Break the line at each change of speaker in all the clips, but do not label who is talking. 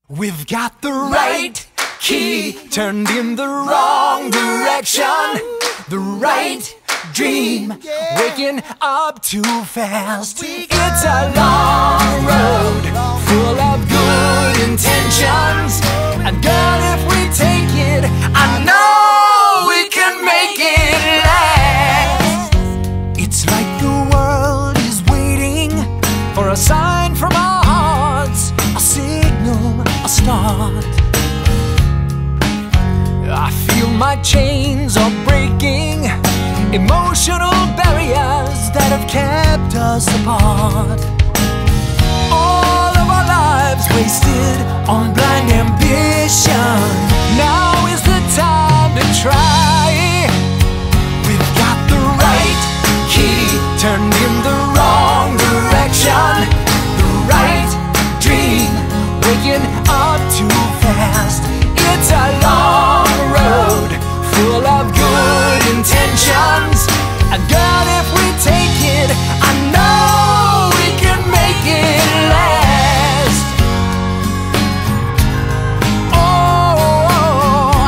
We've got the right key turned in the wrong direction. The right dream waking up too fast. It's a long road full of good intentions, and girl, if we take it, I know we can make it last. It's like the world is waiting for a sign from our hearts, a signal, a start. I feel my chains are breaking, emotional barriers that have kept us apart. All of our lives wasted on blind ambition. Now is the time to try. We've got the right key turned in the wrong direction. The right dream waking up too fast. It's a long road full of good intentions, and girl, if we take it, I know we can make it last. Oh,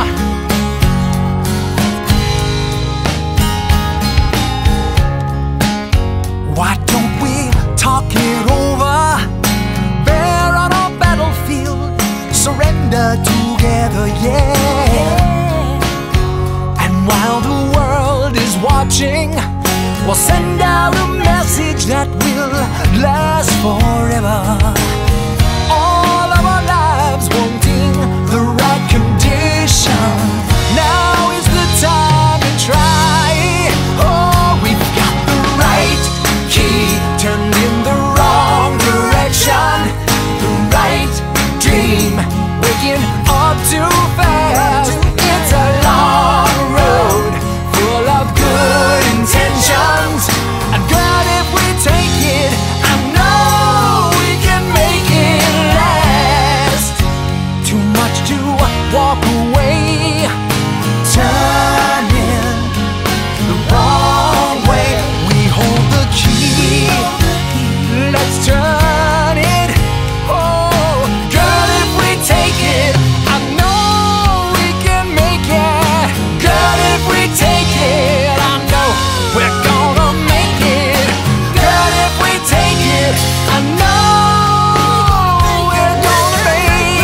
why don't we talk it over? Bear on our battlefield, surrender together, yeah. And while the world is watching, we'll send out a message that will last forever. All of our lives wanting the right condition. Now is the time to try. Oh, we've got the right key turned in the wrong direction. The right dream waking up too fast. It's a long road full of good intentions, and girl, if we take it, I know we can make it last. Too much to walk away, turning the wrong way. We hold the key, let's turn it. Oh, girl, if we take it, I know we can make it. Girl, if we take it, I know we're gonna make it. Girl, if we take it, I know we're gonna make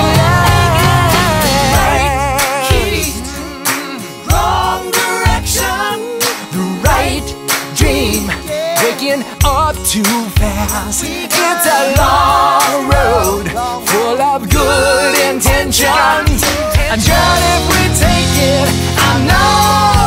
it. Right key, wrong direction. The right dream waking up too fast. It's a long road full of good intentions, and girl, if we take it, I know